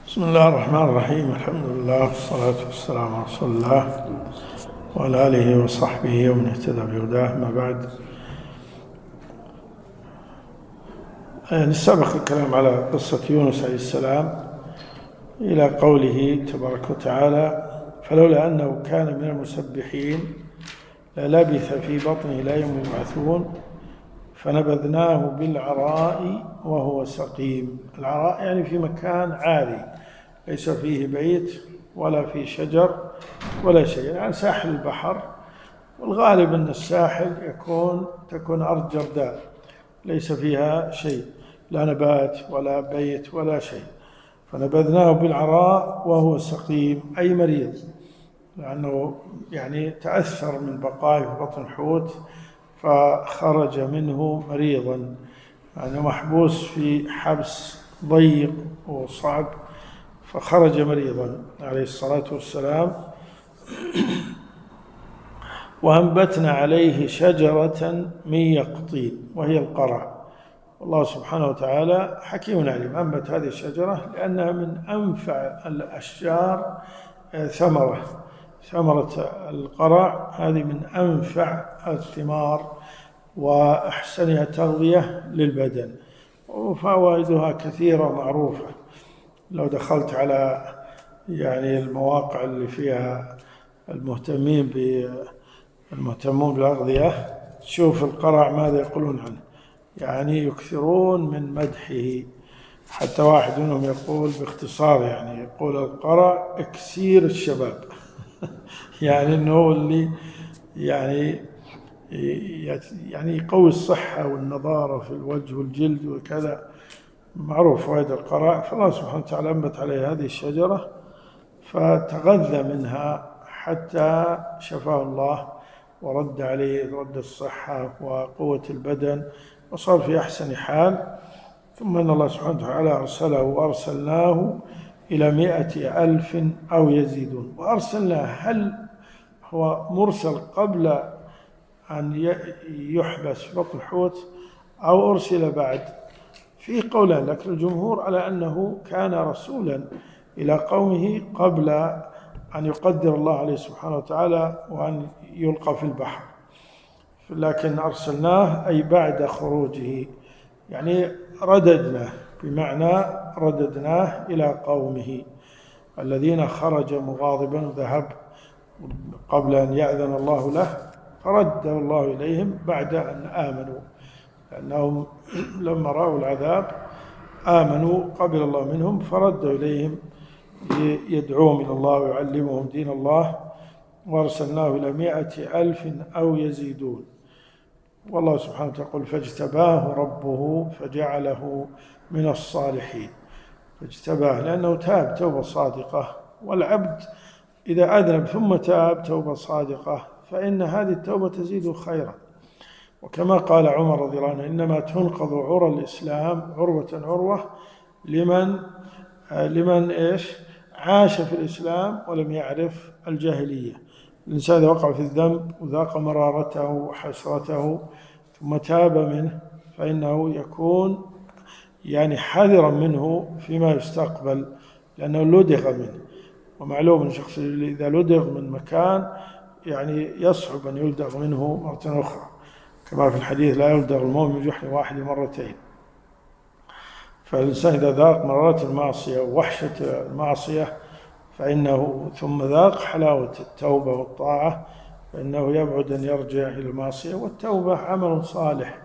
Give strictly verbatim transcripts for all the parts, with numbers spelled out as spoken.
بسم الله الرحمن الرحيم. الحمد لله والصلاة والسلام على رسول الله وعلى آله وصحبه ومن اهتدى بهداه. ما بعد، يعني سبق الكلام على قصة يونس عليه السلام إلى قوله تبارك وتعالى: فلولا أنه كان من المسبحين للبث في بطنه إلى يوم يبعثون فنبذناه بالعراء وهو سقيم. العراء يعني في مكان عالي ليس فيه بيت ولا فيه شجر ولا شيء، يعني ساحل البحر، والغالب أن الساحل يكون تكون أرض جرداء ليس فيها شيء، لا نبات ولا بيت ولا شيء. فنبذناه بالعراء وهو سقيم أي مريض، لأنه يعني تأثر من بقائه في بطن الحوت فخرج منه مريضا، يعني محبوس في حبس ضيق وصعب فخرج مريضا عليه الصلاة والسلام. وأنبتنا عليه شجرة من يقطين وهي القرع. الله سبحانه وتعالى حكيم عليم، أنبت هذه الشجرة لأنها من أنفع الأشجار ثمرة. ثمرة القرع هذه من أنفع الثمار وأحسنها تغذية للبدن، وفوائدها كثيرة معروفة. لو دخلت على يعني المواقع اللي فيها المهتمين بالمهتمون بالأغذية تشوف القرع ماذا يقولون عنه، يعني يكثرون من مدحه. حتى واحد منهم يقول باختصار، يعني يقول القرع اكسير الشباب يعني انه اللي يعني يعني يقوي الصحة والنضارة في الوجه والجلد وكذا، معروف فوائد القرع. فالله سبحانه وتعالى أنبت عليه هذه الشجرة فتغذى منها حتى شفاه الله ورد عليه رد الصحة وقوة البدن وصار في أحسن حال. ثم أن الله سبحانه وتعالى أرسله وأرسلناه إلى مئة ألف أو يزيدون. وأرسلناه هل هو مرسل قبل أن يحبس في بطن الحوت أو أرسل بعد؟ في قولان، لكن الجمهور على أنه كان رسولا إلى قومه قبل أن يقدر الله عليه سبحانه وتعالى وأن يلقى في البحر، لكن أرسلناه أي بعد خروجه، يعني رددناه، بمعنى رددناه إلى قومه الذين خرج مغاضبا وذهب قبل أن يأذن الله له، فرده الله إليهم بعد أن آمنوا، لأنهم لما رأوا العذاب آمنوا قبل الله منهم فرده إليهم يدعوهم إلى الله ويعلمهم دين الله. وارسلناه إلى مئة ألف أو يزيدون. والله سبحانه وتعالى يقول: فاجتباه ربه فجعله من الصالحين. فاجتباه لأنه تاب توبة صادقة، والعبد إذا أذنب ثم تاب توبة صادقة فإن هذه التوبة تزيد خيرا. وكما قال عمر رضي الله عنه: إنما تنقض عرى الإسلام عروة عروة لمن لمن إيش عاش في الإسلام ولم يعرف الجاهلية. الإنسان إذا وقع في الذنب وذاق مرارته وحسرته ثم تاب منه فإنه يكون يعني حذرا منه فيما يستقبل، لأنه لدغ منه، ومعلوم أن الشخص إذا لدغ من مكان يعني يصعب أن يلدغ منه مرة أخرى، كما في الحديث: لا يلدغ المؤمن بجحر واحد مرتين. فالإنسان إذا ذاق مرارة المعصية ووحشة المعصية فإنه ثم ذاق حلاوة التوبة والطاعة فإنه يبعد أن يرجع إلى المعصية. والتوبة عمل صالح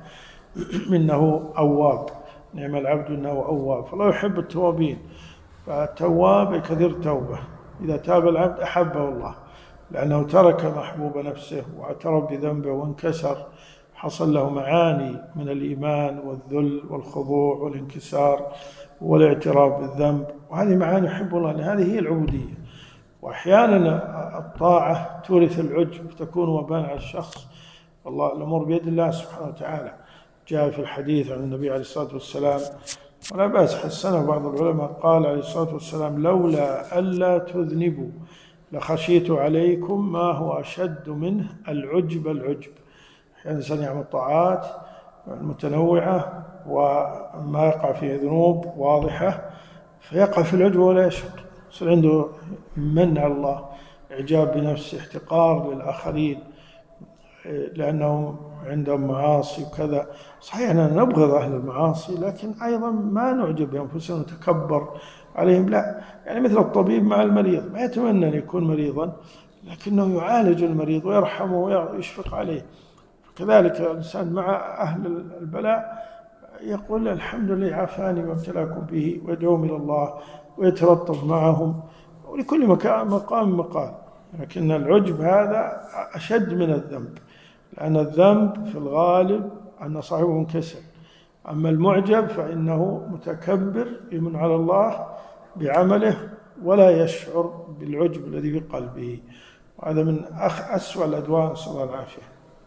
إنه أواب، نعم العبد إنه أواب، فالله يحب التوابين. فالتواب كثير توبة، إذا تاب العبد أحبه الله لأنه ترك محبوب نفسه واعترف بذنبه وانكسر، حصل له معاني من الإيمان والذل والخضوع والانكسار والاعتراف بالذنب، وهذه معاني يحب الله، لأن هذه هي العبودية. وأحيانا الطاعة تورث العجب فتكون وباء على الشخص، والله الأمور بيد الله سبحانه وتعالى. جاء في الحديث عن النبي عليه الصلاة والسلام، ولا بأس حسنه بعض العلماء، قال عليه الصلاة والسلام: لولا ألا تذنبوا لخشيت عليكم ما هو أشد منه العجب العجب. يعني الإنسان يعمل طاعات متنوعة وما يقع فيه ذنوب واضحة فيقع في العجب ولا يشعر، يصير عنده من على الله، إعجاب بنفسه، احتقار للآخرين لأنهم عندهم معاصي وكذا. صحيح أننا نبغض أهل المعاصي، لكن أيضا ما نعجب بأنفسنا ونتكبر عليهم، لا. يعني مثل الطبيب مع المريض، ما يتمنى أن يكون مريضا، لكنه يعالج المريض ويرحمه ويشفق عليه. كذلك الإنسان مع أهل البلاء يقول الحمد لله عافاني وابتلاكم به، ويدعوهم إلى الله ويتلطف معهم، ولكل مقام مقال. لكن العجب هذا أشد من الذنب، لأن الذنب في الغالب أن صاحبه منكسر، أما المعجب فإنه متكبر يمن على الله بعمله ولا يشعر بالعجب الذي في قلبه، وهذا من أسوأ الأدواء، نسأل الله العافية.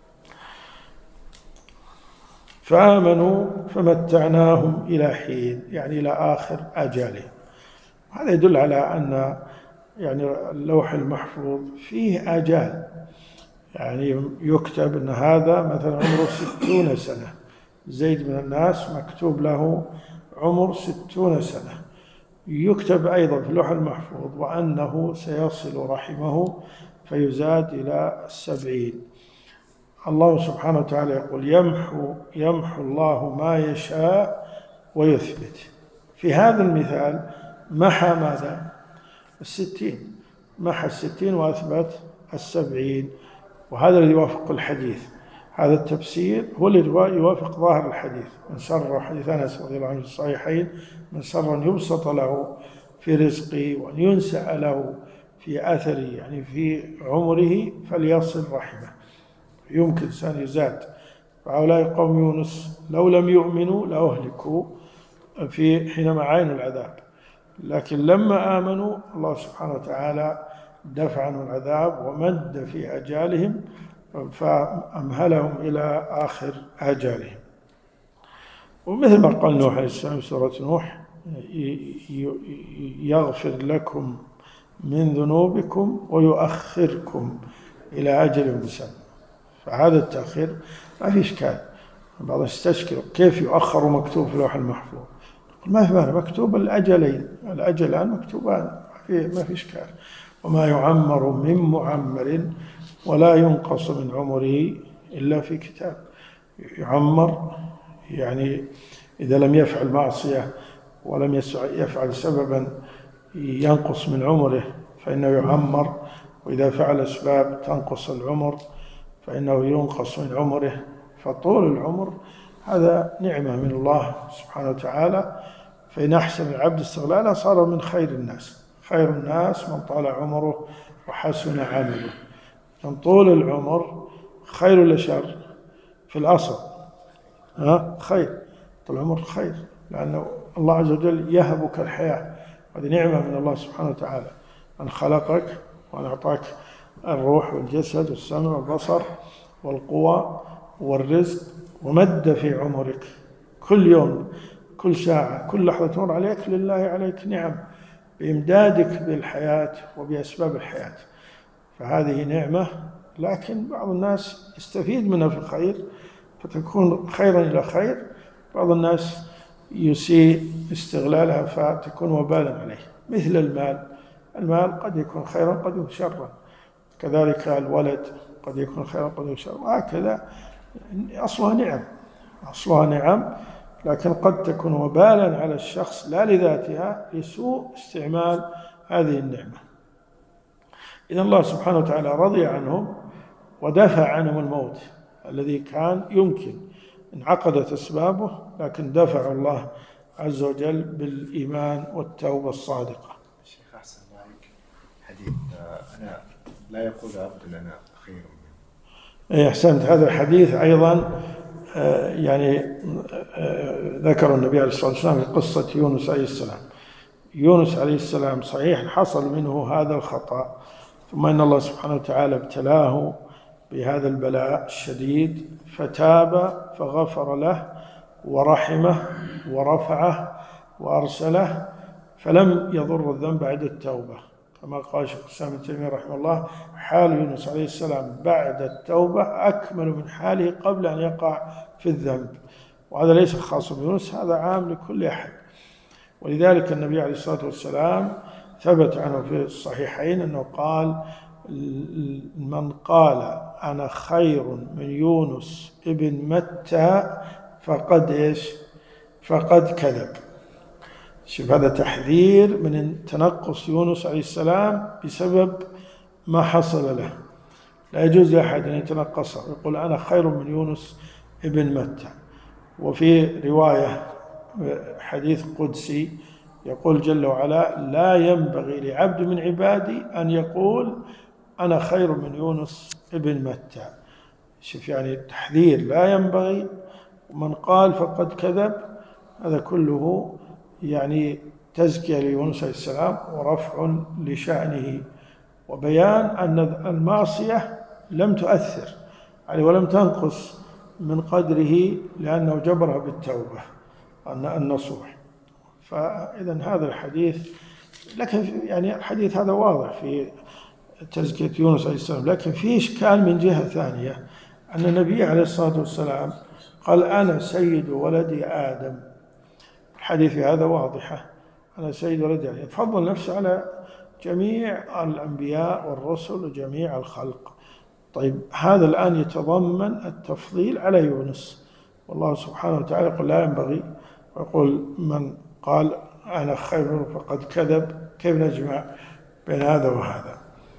فآمنوا فمتعناهم إلى حين، يعني إلى آخر آجالهم. هذا يدل على أن يعني اللوح المحفوظ فيه آجال، يعني يكتب أن هذا مثلا عمره ستون سنة، زيد من الناس مكتوب له عمر ستون سنة، يكتب أيضا في اللوح المحفوظ وأنه سيصل رحمه فيزاد إلى السبعين. الله سبحانه وتعالى يقول يمحو, يمحو الله ما يشاء ويثبت. في هذا المثال محى ماذا؟ الستين، محى الستين وأثبت السبعين، وهذا الذي يوافق الحديث. هذا التفسير هو الذي يوافق ظاهر الحديث. من سر حديث أنس رضي الله عنه في الصحيحين، من سر أن يبسط له في رزقه وأن ينسأ له في أثره، يعني في عمره، فليصل رحمه. يمكن إنسان يزاد. فهؤلاء قوم يونس لو لم يؤمنوا لأهلكوا في حينما عاينوا العذاب، لكن لما آمنوا الله سبحانه وتعالى دفع عنهم العذاب ومد في أجالهم، فأمهلهم إلى آخر آجالهم. ومثل ما قال نوح عليه السلام في سورة نوح يغفر لكم من ذنوبكم ويؤخركم إلى أجل مسمى. فهذا التأخير ما في إشكال. بعض يستشكل كيف يؤخر مكتوب في اللوح المحفوظ، ما في معنى، مكتوب الأجلين، الأجلان مكتوبان، ما في إشكال. وما يعمر من معمر ولا ينقص من عمره إلا في كتاب. يعمر يعني إذا لم يفعل معصية ولم يفعل سببا ينقص من عمره فإنه يعمر، وإذا فعل أسباب تنقص العمر فإنه ينقص من عمره. فطول العمر هذا نعمة من الله سبحانه وتعالى، فإن أحسن العبد استغلاله صار من خير الناس. خير الناس من طال عمره وحسن عمله. من طول العمر خير ولا شر؟ في الأصل ها خير، طول العمر خير، لأنه الله عز وجل يهبك الحياة، هذه نعمة من الله سبحانه وتعالى، أن خلقك وأن أعطاك الروح والجسد والسمع والبصر والقوى والرزق، ومد في عمرك كل يوم، كل ساعة، كل لحظة تمر عليك لله عليك نعم بإمدادك بالحياة وبأسباب الحياة. فهذه نعمة، لكن بعض الناس يستفيد منها في الخير فتكون خيرا إلى خير، بعض الناس يسيء استغلالها فتكون وبالا عليه. مثل المال، المال قد يكون خيرا قد يكون شرا، كذلك الولد قد يكون خيرا قد يكون شرا، وهكذا. أصلها نعم، أصلها نعم، لكن قد تكون وبالا على الشخص لا لذاتها، لسوء استعمال هذه النعمة. إذن الله سبحانه وتعالى رضي عنهم ودفع عنهم الموت الذي كان يمكن، انعقدت أسبابه، لكن دفع الله عز وجل بالإيمان والتوبة الصادقة. الشيخ أحسن عليك، حديث أنا لا يقول عبد لنا خير منه. أي أحسنت. هذا الحديث أيضا يعني ذكر النبي عليه الصلاة والسلام في قصة يونس عليه السلام. يونس عليه السلام صحيح حصل منه هذا الخطأ، ثم إن الله سبحانه وتعالى ابتلاه بهذا البلاء الشديد فتاب فغفر له ورحمه ورفعه وأرسله، فلم يضر الذنب بعد التوبة، كما قال شيخ الإسلام ابن تيمية رحمه الله: حال يونس عليه السلام بعد التوبة أكمل من حاله قبل أن يقع في الذنب. وهذا ليس خاص بيونس، هذا عام لكل أحد. ولذلك النبي عليه الصلاة والسلام ثبت عنه في الصحيحين أنه قال: من قال أنا خير من يونس ابن متى فقد إيش؟ فقد كذب. شوف، هذا تحذير من تنقص يونس عليه السلام بسبب ما حصل له. لا يجوز لأحد أن يتنقصه، يقول أنا خير من يونس ابن متى. وفي رواية حديث قدسي يقول جل وعلا: لا ينبغي لعبد من عبادي أن يقول أنا خير من يونس ابن متى. شوف، يعني تحذير، لا ينبغي. ومن قال فقد كذب، هذا كله يعني تزكية ليونس عليه السلام ورفع لشأنه وبيان أن المعصية لم تؤثر عليه ولم تنقص من قدره، لأنه جبرها بالتوبة النصوح. فإذا هذا الحديث، لكن يعني الحديث هذا واضح في تزكية يونس عليه السلام، لكن فيه إشكال من جهة ثانية، أن النبي عليه الصلاة والسلام قال: أنا سيد ولد آدم. الحديث هذا واضحة، أنا سيد ولد آدم، فضل نفسه على جميع الأنبياء والرسل وجميع الخلق. طيب، هذا الآن يتضمن التفضيل على يونس، والله سبحانه وتعالى يقول: لا ينبغي، ويقول: من قال أنا خير فقد كذب. كيف نجمع بين هذا وهذا؟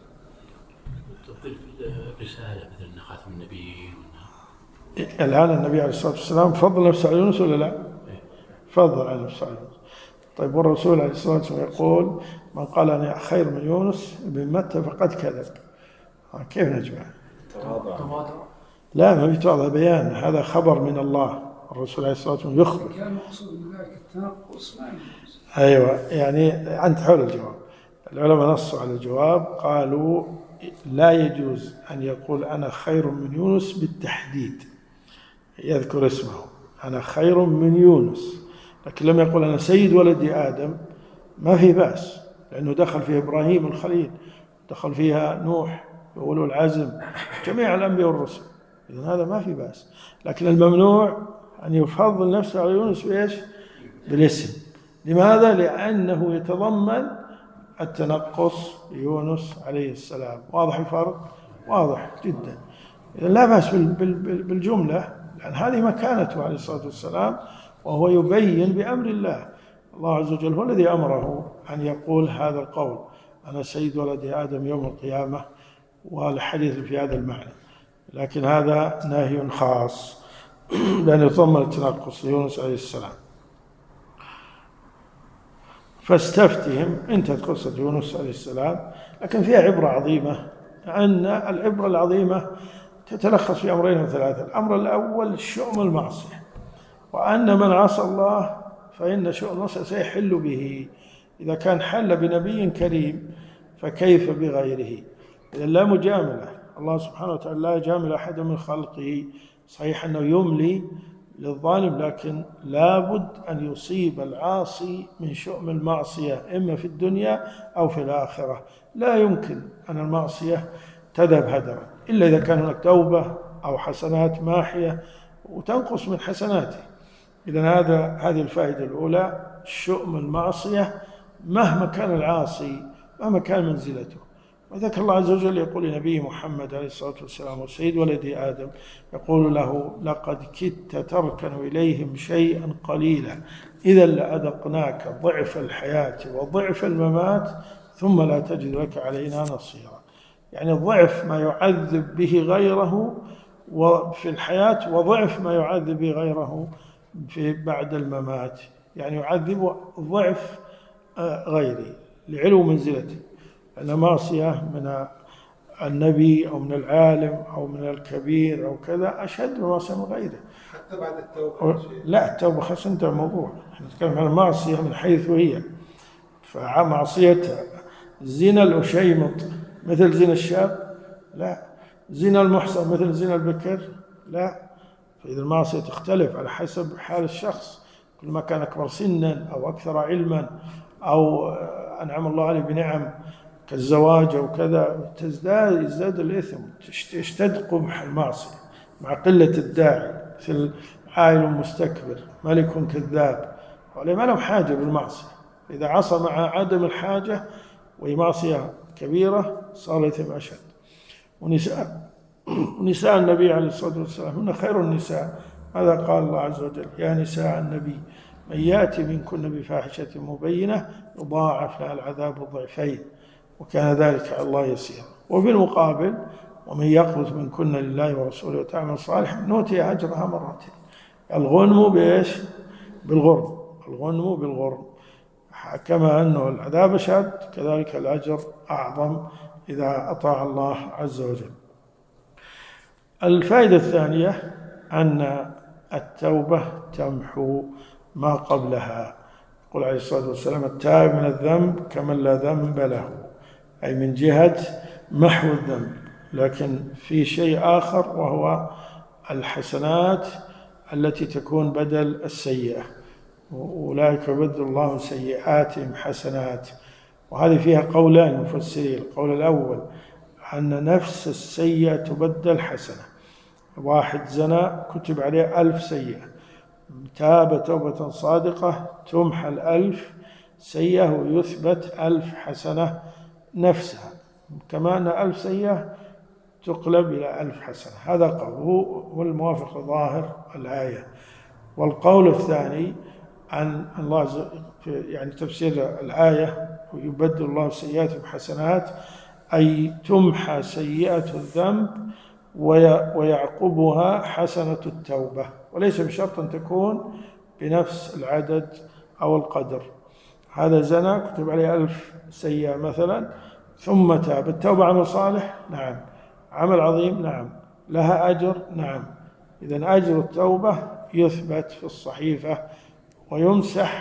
تفضيل في الرسالة مثل خاتم النبيين. الآن النبي عليه الصلاة والسلام فضل نفسه على يونس ولا لا؟ فضل على نفسه على يونس. طيب، والرسول عليه الصلاة والسلام يقول: من قال أنا خير من يونس بن متى فقد كذب. كيف نجمع؟ تواضع. لا، ما في تواضع، بيان. هذا خبر من الله، الرسول عليه الصلاة والسلام يخبر. كان مقصود من ذلك التنقص ما يجوز. أيوة، يعني أنت حول الجواب. العلماء نصوا على الجواب، قالوا لا يجوز أن يقول أنا خير من يونس بالتحديد، يذكر اسمه أنا خير من يونس، لكن لم يقل أنا سيد ولد آدم. ما في بأس، لأنه دخل فيه إبراهيم الخليل، دخل فيها نوح وأولو العزم، جميع الأنبياء والرسل، إذن هذا ما في بأس. لكن الممنوع أن يفضل نفسه على يونس بإيش؟ بالاسم. لماذا؟ لأنه يتضمن التنقص ليونس عليه السلام. واضح الفرق؟ واضح جدا. إذن لا بأس بالجملة، لأن هذه مكانته عليه الصلاة والسلام، وهو يبين بأمر الله. الله عز وجل هو الذي أمره أن يقول هذا القول: أنا سيد ولد آدم يوم القيامة، والحديث في هذا المعنى. لكن هذا نهي خاص لأن يضمن التنقص ليونس عليه السلام. فاستفتهم، انتهت قصة يونس عليه السلام، لكن فيها عبرة عظيمة. أن العبرة العظيمة تتلخص في أمرين وثلاثة. الأمر الأول شؤم المعصية، وأن من عصى الله فإن شؤم المعصية سيحل به. إذا كان حل بنبي كريم فكيف بغيره؟ إذا لا مجاملة، الله سبحانه وتعالى لا يجامل أحد من خلقه. صحيح أنه يملي للظالم، لكن لابد أن يصيب العاصي من شؤم المعصية إما في الدنيا أو في الآخرة. لا يمكن أن المعصية تذهب هدرا إلا إذا كان هناك توبة أو حسنات ماحية وتنقص من حسناته. إذن هذا هذه الفائدة الأولى، شؤم المعصية مهما كان العاصي، مهما كان منزلته. وذلك الله عز وجل يقول لنبي محمد عليه الصلاة والسلام وسيد ولد آدم، يقول له: لقد كدت تركن إليهم شيئا قليلا إذا لأذقناك ضعف الحياة وضعف الممات ثم لا تجد لك علينا نصيرا. يعني ضعف ما يعذب به غيره في الحياة، وضعف ما يعذب به غيره في بعد الممات. يعني يعذب ضعف غيره لعلو منزلته، أن معصية من النبي أو من العالم أو من الكبير أو كذا أشد من معصية من غيره. حتى بعد التوبة؟ لا، التوبة خاصة انتهى الموضوع، نتكلم عن المعصية من حيث هي. فمعصية زنا الأشيمط مثل زنا الشاب؟ لا. زنا المحصن مثل زنا البكر؟ لا. فإذا المعصية تختلف على حسب حال الشخص، كل ما كان أكبر سنا أو أكثر علما أو أنعم الله عليه بنعم كالزواج أو كذا، تزداد يزداد الإثم، تشتد قبح المعصية مع قلة الداعي، مثل عائل مستكبر، ملك كذاب، ولا ما لهم حاجة بالمعصية. إذا عصى مع عدم الحاجة وهي معصية كبيرة صار الإثم أشد. ونساء ونساء النبي عليه الصلاة والسلام هن خير النساء. هذا قال الله عز وجل: يا نساء النبي من يأتي منكن بفاحشة مبينة يضاعف لها العذاب ضعفين وكان ذلك على الله يسيرا. وفي المقابل: ومن يقنت منكن لله ورسوله وتعمل صالحا نؤتي أجرها مرتين. الغنم بإيش؟ بالغرم. الغنم بالغرم. كما أنه العذاب أشد كذلك الأجر أعظم إذا أطاع الله عز وجل. الفائدة الثانية أن التوبة تمحو ما قبلها. يقول عليه الصلاة والسلام: التائب من الذنب كمن لا ذنب له، أي من جهة محو الذنب. لكن في شيء آخر وهو الحسنات التي تكون بدل السيئة. أولئك يبدل الله سيئاتهم حسنات. وهذه فيها قولان مفسرين. القول الأول أن نفس السيئة تبدل حسنة. واحد زنى كتب عليه ألف سيئة، تاب توبة صادقة تمحى الألف سيئة ويثبت ألف حسنة نفسها، كما أن ألف سيئة تقلب إلى ألف حسنة. هذا قول هو الموافق لظاهر الآية. والقول الثاني عن الله يعني تفسير الآية: ويبدل الله سيئات بحسنات، أي تمحى سيئة الذنب ويعقبها حسنة التوبة، وليس بشرط أن تكون بنفس العدد أو القدر. هذا زنا كتب عليه ألف سيئة مثلا ثم تاب، التوبة عمل صالح؟ نعم. عمل عظيم؟ نعم. لها أجر؟ نعم. إذن أجر التوبة يثبت في الصحيفة ويمسح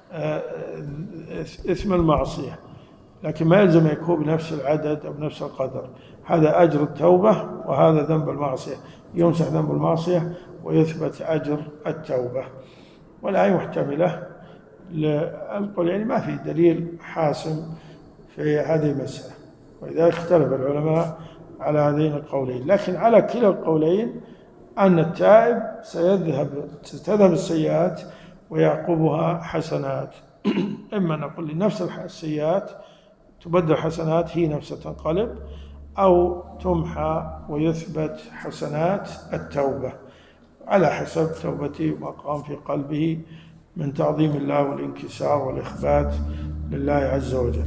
إثم المعصية، لكن ما يلزم يكون بنفس العدد أو بنفس القدر. هذا أجر التوبة وهذا ذنب المعصية، يمسح ذنب المعصية ويثبت أجر التوبة. والآية محتملة للقول، يعني ما في دليل حاسم في هذه المسألة، ولذلك اختلف العلماء على هذين القولين. لكن على كلا القولين أن التائب سيذهب ستذهب السيئات ويعقبها حسنات. إما نقول لنفس السيئات تبدل حسنات هي نفسها تنقلب، أو تمحى ويثبت حسنات التوبة على حسب توبته وما قام في قلبه من تعظيم الله والانكسار والإخبات لله عز وجل.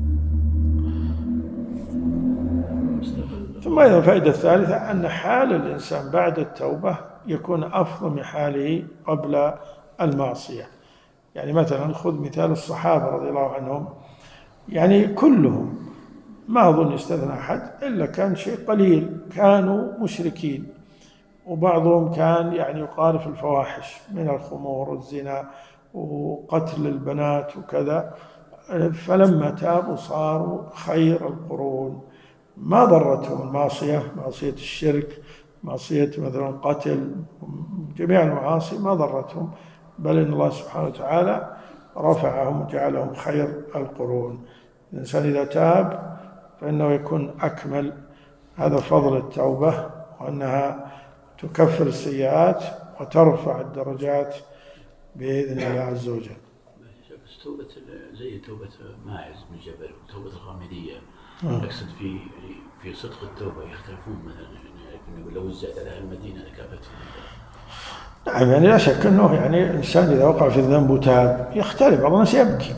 ثم أيضا الفائدة الثالثة أن حال الإنسان بعد التوبة يكون أفضل من حاله قبل المعصية. يعني مثلا خذ مثال الصحابة رضي الله عنهم، يعني كلهم ما أظن يستثنى أحد إلا كان شيء قليل كانوا مشركين، وبعضهم كان يعني يقارف الفواحش من الخمور والزنا وقتل البنات وكذا، فلما تابوا صاروا خير القرون. ما ضرتهم المعصية، معصية الشرك، معصية مثلا قتل، جميع المعاصي ما ضرتهم، بل إن الله سبحانه وتعالى رفعهم وجعلهم خير القرون. الإنسان إذا تاب فإنه يكون أكمل. هذا فضل التوبة، وأنها تكفر السيئات وترفع الدرجات بإذن الله عز وجل. بس توبة زي توبة ماعز بن جبل وتوبة الغامدية، أقصد في في صدق التوبة يختلفون مثلا، يعني لو وزعت على المدينة لكافتهم. نعم، يعني لا شك أنه يعني الإنسان إذا وقع في الذنب وتاب يختلف. بعض الناس يبكي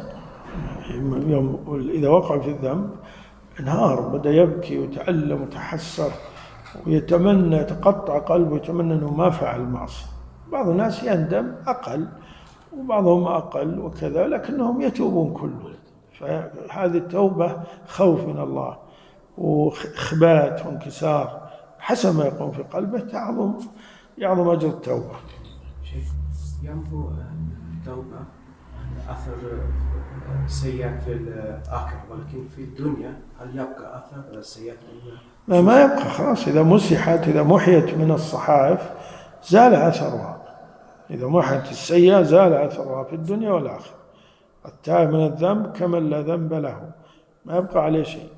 يوم إذا وقع في الذنب، انهار، بدأ يبكي ويتألم ويتحسر ويتمنى، يتقطع قلبه ويتمنى أنه ما فعل المعصية. بعض الناس يندم أقل وبعضهم أقل وكذا، لكنهم يتوبون كله. فهذه التوبة خوف من الله وإخبات وانكسار حسب ما يقوم في قلبه، تعظم يعظم أجر التوبة. ينبو التوبة أثر سيئات في الآخرة، ولكن في الدنيا هل يبقى أثر سيئات؟ لا، ما يبقى خلاص. إذا مسحت، إذا محيت من الصحائف زال أثرها. إذا محيت السيئة زال أثرها في الدنيا والآخرة. التائب من الذنب كمن لا ذنب له، ما يبقى عليه شيء.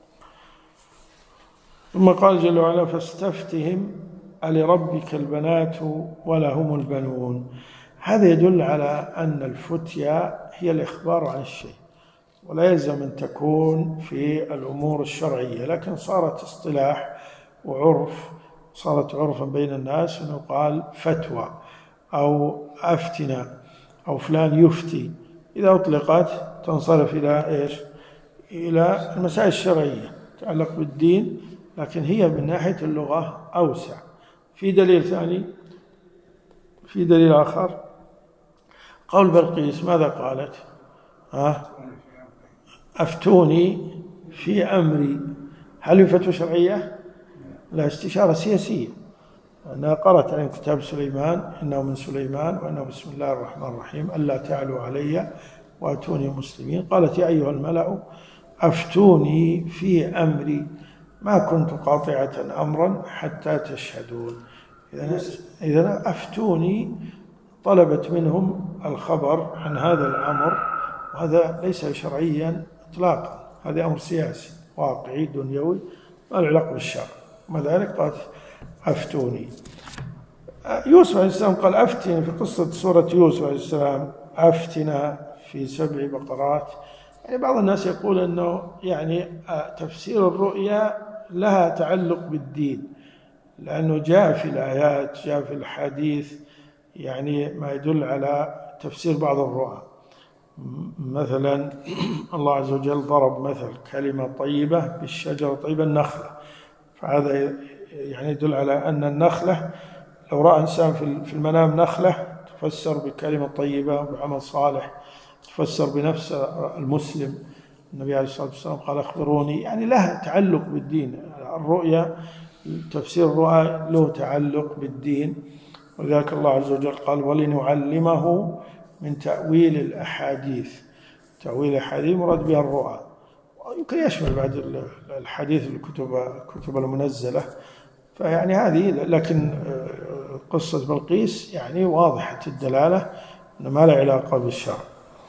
ثم قال جل وعلا: فاستفتهم ألربك البنات ولهم البنون. هذا يدل على أن الفتيا هي الإخبار عن الشيء، ولا يلزم أن تكون في الأمور الشرعية، لكن صارت اصطلاح وعرف، صارت عرفا بين الناس أنه قال فتوى أو أفتنا أو فلان يفتي، إذا أطلقت تنصرف إلى إيش؟ إلى المسائل الشرعية تتعلق بالدين، لكن هي من ناحية اللغة أوسع. في دليل ثاني، في دليل آخر، قول بلقيس ماذا قالت؟ ها؟ أفتوني في أمري، هل هي فتوى شرعية؟ لا، استشارة سياسية. أنا قرأت عن كتاب سليمان، إنه من سليمان وإنه بسم الله الرحمن الرحيم ألا تعلوا علي وأتوني مسلمين. قالت يا أيها الملأ أفتوني في أمري ما كنت قاطعة أمرا حتى تشهدون. إذا أفتوني طلبت منهم الخبر عن هذا الأمر، وهذا ليس شرعيا إطلاقا، هذا أمر سياسي واقعي دنيوي ما له علاقة بالشرع، ومع ذلك قالت أفتوني. يوسف عليه السلام قال أفتنا في قصة سورة يوسف عليه السلام، أفتنا في سبع بقرات. يعني بعض الناس يقول أنه يعني تفسير الرؤيا لها تعلق بالدين، لأنه جاء في الآيات، جاء في الحديث يعني ما يدل على تفسير بعض الرؤى. مثلا الله عز وجل ضرب مثل كلمة طيبة بالشجرة طيبة النخلة، فهذا يعني يدل على أن النخلة لو رأى إنسان في المنام نخلة تفسر بكلمة طيبة وبعمل صالح، تفسر بنفس المسلم. النبي عليه الصلاة والسلام قال أخبروني، يعني لها تعلق بالدين. الرؤيا تفسير الرؤى له تعلق بالدين، ولذلك الله عز وجل قال ولنعلمه من تأويل الأحاديث. تأويل الأحاديث مراد بها الرؤى، ويمكن يشمل بعد الحديث الكتب الكتب المنزلة. فيعني هذه، لكن قصة بلقيس يعني واضحة الدلالة أن ما لا علاقة بالشرع.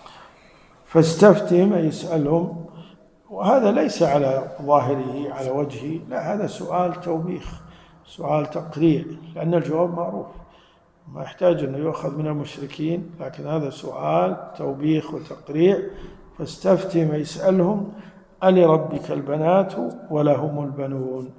فاستفتهم أي يسألهم، وهذا ليس على ظاهره على وجهه، لا، هذا سؤال توبيخ، سؤال تقريع، لأن الجواب معروف ما يحتاج أنه يؤخذ من المشركين، لكن هذا سؤال توبيخ وتقريع. فاستفتهم يسألهم ألربك البنات ولهم البنون.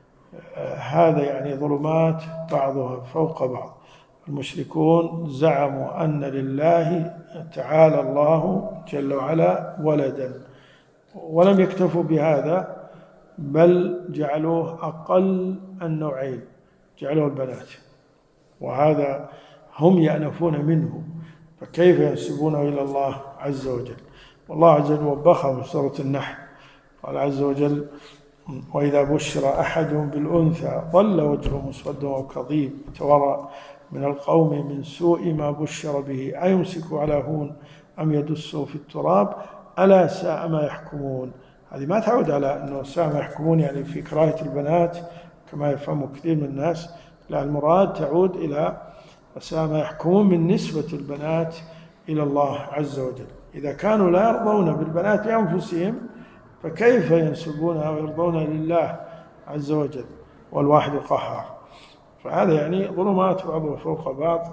هذا يعني ظلمات بعضها فوق بعض. المشركون زعموا أن لله تعالى الله جل وعلا ولدا، ولم يكتفوا بهذا، بل جعلوه أقل النوعين، جعلوه البنات، وهذا هم يأنفون منه، فكيف ينسبونه إلى الله عز وجل؟ والله عز وجل وبخهم في سورة النحل، قال عز وجل وإذا بشر أحدهم بالأنثى ظل وجهه مسودا وهو كظيم يتورع من القوم من سوء ما بشر به أيمسك على هون أم يدسه في التراب ألا ساء ما يحكمون. هذه ما تعود على أنه ساء ما يحكمون يعني في كراهة البنات كما يفهم كثير من الناس، لا، المراد تعود إلى ساء ما يحكمون من نسبة البنات إلى الله عز وجل. إذا كانوا لا يرضون بالبنات لأنفسهم فكيف ينسبونها ويرضون لله عز وجل والواحد القهار؟ فهذا يعني ظلمات بعضها فوق بعض.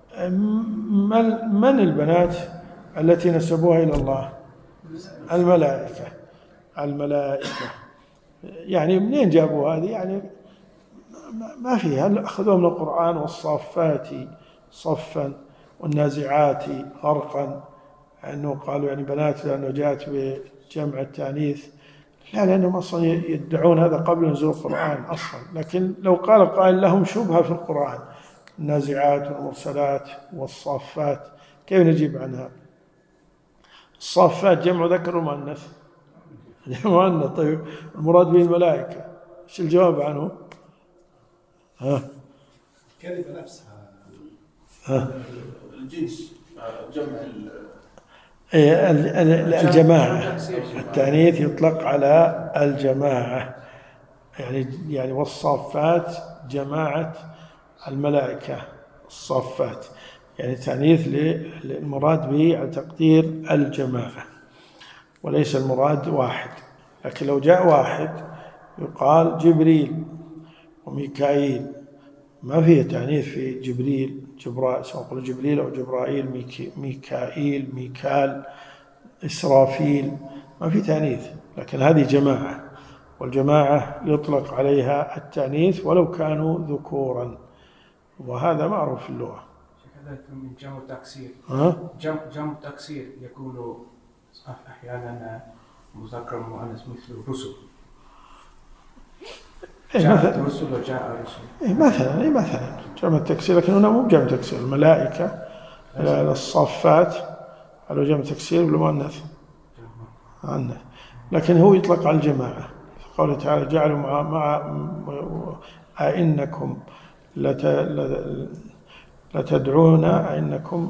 من البنات التي نسبوها إلى الله؟ الملائكة. الملائكة يعني منين جابوا هذه؟ يعني ما فيها، أخذوها من القرآن، والصافات صفا والنازعات غرقا، أنه قالوا يعني بنات لأنه جاءت بجمع التانيث، لا، لأنهم أصلا يدعون هذا قبل نزول القرآن أصلا. لكن لو قال قائل لهم شبهة في القرآن، النازعات والمرسلات والصافات، كيف نجيب عنها؟ الصافات جمع ذكر ومؤنث، جمع مؤنث. طيب المراد به الملائكة، ايش الجواب عنه؟ ها الكلمة نفسها، ها الجنس جمع الجماعة، التأنيث يطلق على الجماعة، يعني يعني والصافات جماعة الملائكة، الصافات يعني تأنيث للمراد به على تقدير الجماعة وليس المراد واحد. لكن لو جاء واحد يقال جبريل وميكائيل ما فيه تعنيث في جبريل جبرائيل، سواء قل جبريل أو جبرائيل، ميكي ميكائيل ميكال إسرافيل، ما في تعنيث، لكن هذه جماعة، والجماعة يطلق عليها التعنيث ولو كانوا ذكورا، وهذا معروف في اللغة. كذلك من جمع التكسير، ها؟ جمع جمع التكسير يكون أحيانا مذكر مؤنث مثل رسل. جاءت رسل وجاء رسل. إيه مثلا إيه مثلا جمع التكسير، لكن هنا مو جمع تكسير. الملائكة الصافات على جمع تكسير بالمؤنث عنه، لكن هو يطلق على الجماعة. قوله تعالى جعلوا مع مع أئنكم لتدعون أئنكم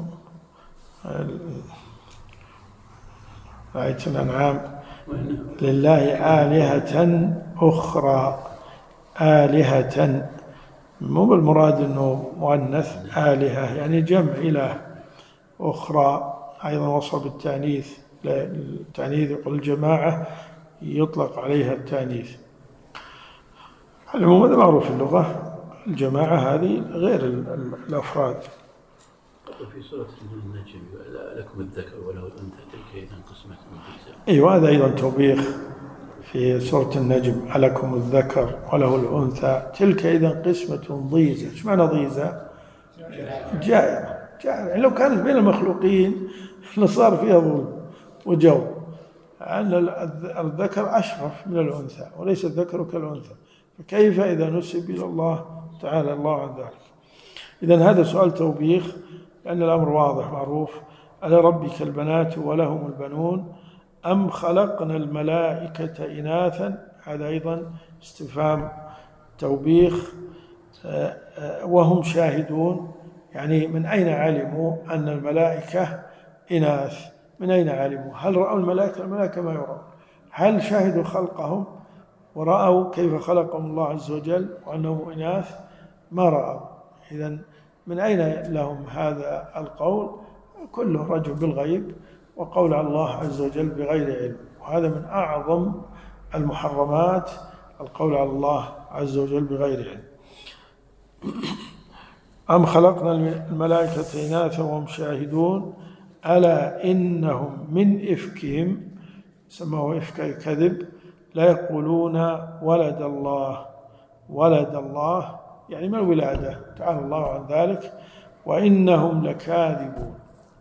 آية الأنعام لله آلهة أخرى، آلهة مو بالمراد أنه مؤنث، آلهة يعني جمع إله أخرى، أيضا وصف بالتأنيث، التأنيث يقول الجماعة يطلق عليها التأنيث. العموم هذا معروف في اللغة، الجماعة هذه غير الأفراد. في سورة النجم لكم الذكر وله الأنثى تلك إذا قسمة ضيزى. أيوة هذا أيضا توبيخ في سورة النجم، ألكم الذكر وله الأنثى تلك إذا قسمة ضيزى. إيش معنى ضيزى؟ جائرة. جائرة يعني لو كانت بين المخلوقين لصار فيها ظلم وجور، أن الذكر أشرف من الأنثى وليس الذكر كالأنثى، فكيف إذا نسب إلى الله تعالى الله عن ذلك؟ إذن هذا سؤال توبيخ، لأن الأمر واضح معروف. ألربك البنات ولهم البنون أم خلقنا الملائكة إناثا؟ هذا أيضا استفهام توبيخ. وهم شاهدون، يعني من أين علموا أن الملائكة إناث؟ من أين علموا؟ هل رأوا الملائكة؟ الملائكة ما يرون. هل شاهدوا خلقهم ورأوا كيف خلقهم الله عز وجل وأنهم إناث؟ ما رأوا. إذن من أين لهم هذا القول؟ كله رجل بالغيب، وقول على الله عز وجل بغير علم، وهذا من أعظم المحرمات، القول على الله عز وجل بغير علم. أم خلقنا الملائكة إناثا وهم شاهدون ألا إنهم من إفكهم، سموه إفك كذب، لا يقولون ولد الله. ولد الله يعني ما الولادة، تعالى الله عن ذلك، وإنهم لكاذبون.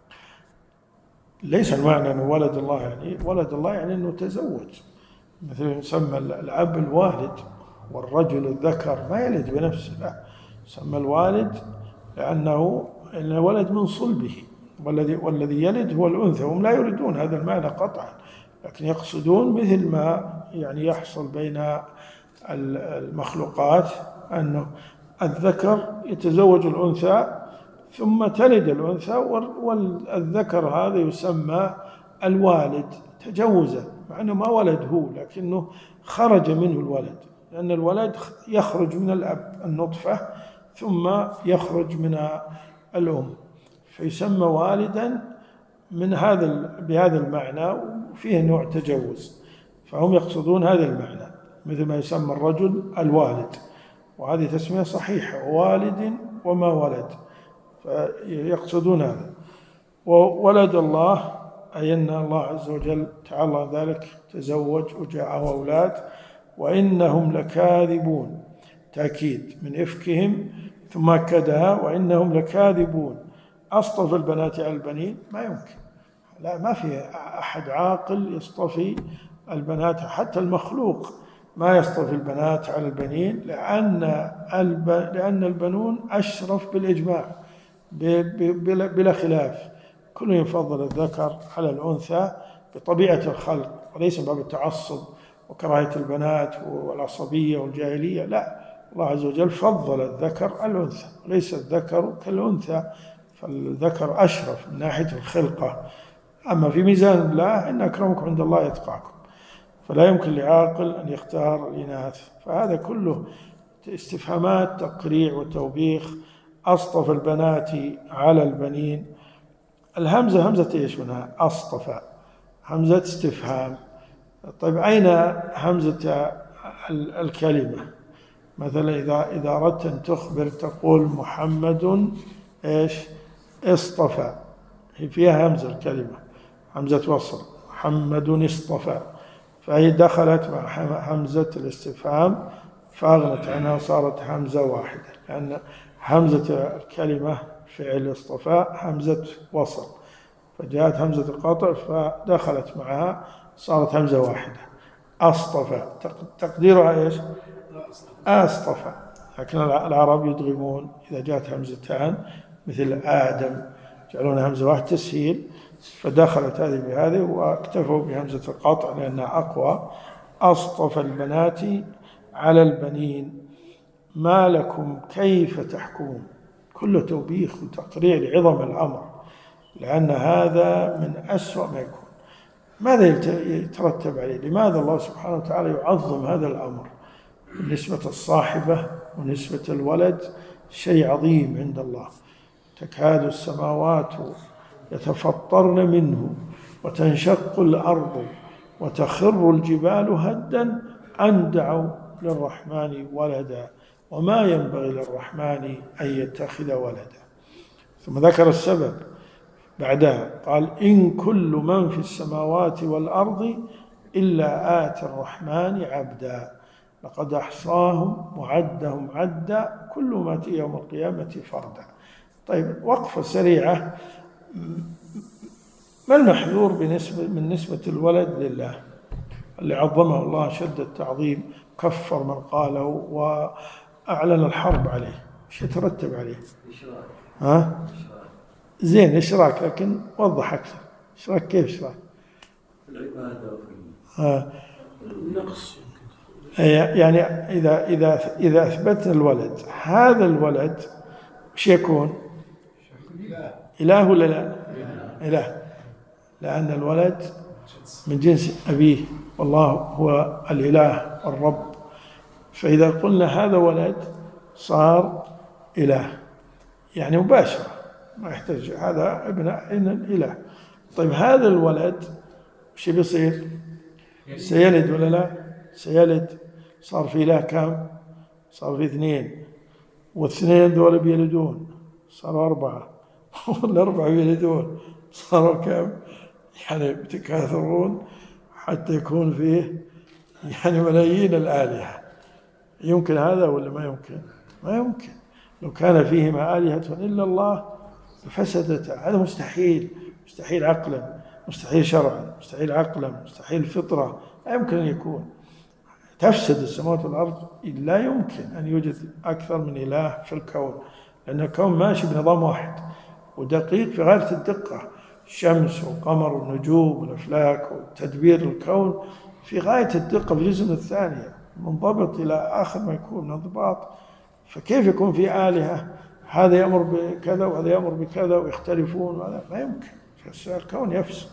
ليس المعنى أنه ولد الله يعني ولد الله يعني أنه تزوج، مثل يسمى الأب الوالد، والرجل الذكر ما يلد بنفسه، لا، يسمى الوالد لأنه الولد من صلبه، والذي والذي يلد هو الأنثى. هم لا يريدون هذا المعنى قطعا، لكن يقصدون مثل ما يعني يحصل بين المخلوقات أنه الذكر يتزوج الأنثى ثم تلد الأنثى، والذكر هذا يسمى الوالد تجوزا، مع أنه ما ولد هو، لكنه خرج منه الولد، لأن الولد يخرج من الأب النطفة ثم يخرج من الأم، فيسمى والدا من هذا بهذا المعنى، وفيه نوع تجوز، فهم يقصدون هذا المعنى، مثل ما يسمى الرجل الوالد، وهذه تسمية صحيحة، والد وما ولد، فيقصدون هذا. وولد الله أي أن الله عز وجل تعالى ذلك تزوج وجاءه أولاد. وإنهم لكاذبون، تأكيد من إفكهم، ثم أكدها وإنهم لكاذبون. أصطفى البنات على البنين؟ ما يمكن، لا، ما في أحد عاقل يصطفي البنات، حتى المخلوق ما يصطفي البنات على البنين، لأن الب... لأن البنون أشرف بالإجماع بلا خلاف، كل يفضل الذكر على الأنثى بطبيعة الخلق، وليس باب التعصب وكراهية البنات والعصبية والجاهلية، لا، الله عز وجل فضل الذكر على الأنثى، وليس الذكر كالأنثى، فالذكر أشرف من ناحية الخلقة. أما في ميزان الله إن أكرمكم عند الله يتقاكم، فلا يمكن لعاقل أن يختار الإناث. فهذا كله استفهامات تقريع وتوبيخ. أصطفى البنات على البنين، الهمزة همزة إيش منها؟ أصطفى، همزة استفهام. طيب أين همزة الكلمة؟ مثلا إذا إذا أردت أن تخبر تقول محمد إيش اصطفى، هي فيها همزة الكلمة، همزة وصل، محمد اصطفى، فهي دخلت مع همزة الاستفهام فأغنت عنها صارت همزة واحدة، لأن همزة الكلمة فعل اصطفى همزة وصل، فجاءت همزة القطع فدخلت معها صارت همزة واحدة. أصطفى تقديرها إيش؟ أصطفى، لكن العرب يدغمون إذا جاءت همزتان مثل آدم يجعلون همزة واحدة تسهيل، فدخلت هذه بهذه واكتفوا بهمزة القطع لأنها أقوى. أصطفى البنات على البنين ما لكم كيف تحكمون، كله توبيخ وتقريع لعظم الأمر، لأن هذا من أسوأ ما يكون. ماذا يترتب عليه؟ لماذا الله سبحانه وتعالى يعظم هذا الأمر؟ نسبة الصاحبة ونسبة الولد شيء عظيم عند الله، تكاد السماوات يتفطرن منه وتنشق الأرض وتخر الجبال هدا أن دعوا للرحمن ولدا وما ينبغي للرحمن أن يتخذ ولدا. ثم ذكر السبب بعدها قال إن كل من في السماوات والأرض إلا آتي الرحمن عبدا لقد أحصاهم وعدهم عدا كل ما أتي يوم القيامة فردا. طيب وقفة سريعة، ما المحذور بالنسبة من نسبة الولد لله اللي عظمه الله شد التعظيم، كفر من قاله وأعلن الحرب عليه، ايش يترتب عليه؟ ها؟ زين إشراك، لكن وضح أكثر. إشراك كيف إشراك؟ العبادة ها. النقص يعني إذا إذا إذا أثبتنا الولد، هذا الولد وش يكون؟ إله ولا لا؟ إله، لأن الولد من جنس أبيه والله هو الإله الرب، فإذا قلنا هذا ولد صار إله يعني مباشرة، ما يحتاج هذا ابن الإله. طيب هذا الولد وش بيصير؟ سيلد ولا لا؟ سيلد، صار في إله كم؟ صار في اثنين، واثنين دول بيلدون صاروا أربعة، والأربعة بيلدون صاروا كم؟ يعني بتكاثرون حتى يكون فيه يعني ملايين الآلهة. يمكن هذا ولا ما يمكن؟ ما يمكن. لو كان فيهما آلهة إلا الله لفسدتا، هذا مستحيل، مستحيل عقلا، مستحيل شرعا، مستحيل عقلا، مستحيل فطرة، لا يمكن أن يكون. تفسد السماوات والأرض، لا يمكن أن يوجد أكثر من إله في الكون، لأن الكون ماشي بنظام واحد ودقيق في غاية الدقة، الشمس والقمر والنجوم والأفلاك وتدبير الكون في غاية الدقة في جزء من الثانية، منضبط إلى آخر ما يكون من انضباط. فكيف يكون في آلهة هذا يأمر بكذا وهذا يأمر بكذا ويختلفون؟ وهذا ما يمكن، الكون يفسد.